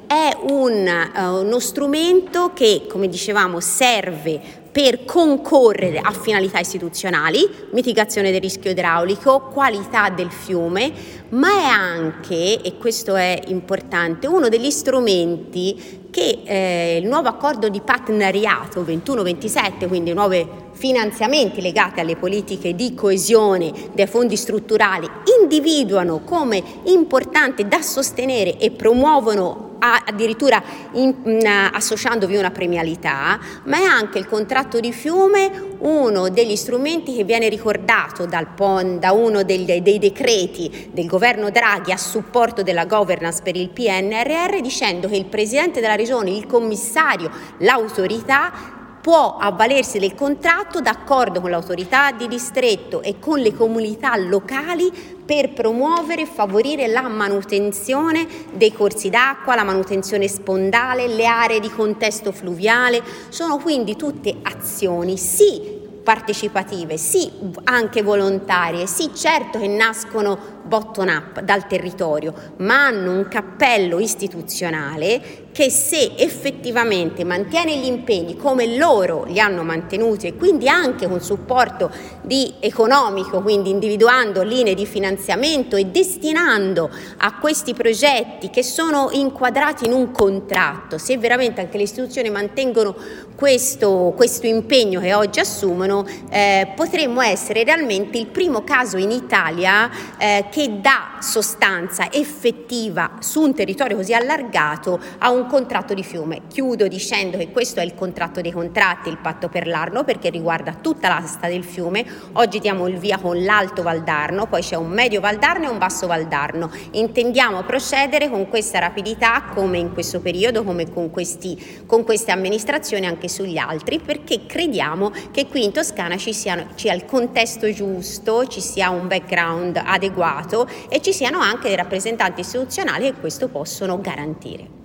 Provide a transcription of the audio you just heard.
è uno strumento che, come dicevamo, serve per concorrere a finalità istituzionali, mitigazione del rischio idraulico, qualità del fiume, ma è anche, e questo è importante, uno degli strumenti che il nuovo accordo di partenariato 21-27, quindi nuovi finanziamenti legati alle politiche di coesione dei fondi strutturali, individuano come importante da sostenere e promuovono addirittura associandovi una premialità, ma è anche il contratto di fiume uno degli strumenti che viene ricordato da uno dei decreti del governo Draghi a supporto della governance per il PNRR, dicendo che il presidente della regione, il commissario, l'autorità può avvalersi del contratto d'accordo con l'autorità di distretto e con le comunità locali per promuovere e favorire la manutenzione dei corsi d'acqua, la manutenzione spondale, le aree di contesto fluviale. Sono quindi tutte azioni, sì, partecipative, sì, anche volontarie, sì, certo che nascono bottom up dal territorio, ma hanno un cappello istituzionale che, se effettivamente mantiene gli impegni come loro li hanno mantenuti, e quindi anche con supporto economico, quindi individuando linee di finanziamento e destinando a questi progetti che sono inquadrati in un contratto, se veramente anche le istituzioni mantengono questo impegno che oggi assumono, potremmo essere realmente il primo caso in Italia che dà sostanza effettiva su un territorio così allargato a un contratto di fiume. Chiudo dicendo che questo è il contratto dei contratti, il patto per l'Arno, perché riguarda tutta l'asta del fiume. Oggi diamo il via con l'Alto Valdarno, poi c'è un medio Valdarno e un basso Valdarno. Intendiamo procedere con questa rapidità, come in questo periodo, come con queste amministrazioni anche sugli altri, perché crediamo che qui in Toscana ci sia il contesto giusto, ci sia un background adeguato e ci siano anche dei rappresentanti istituzionali che questo possono garantire.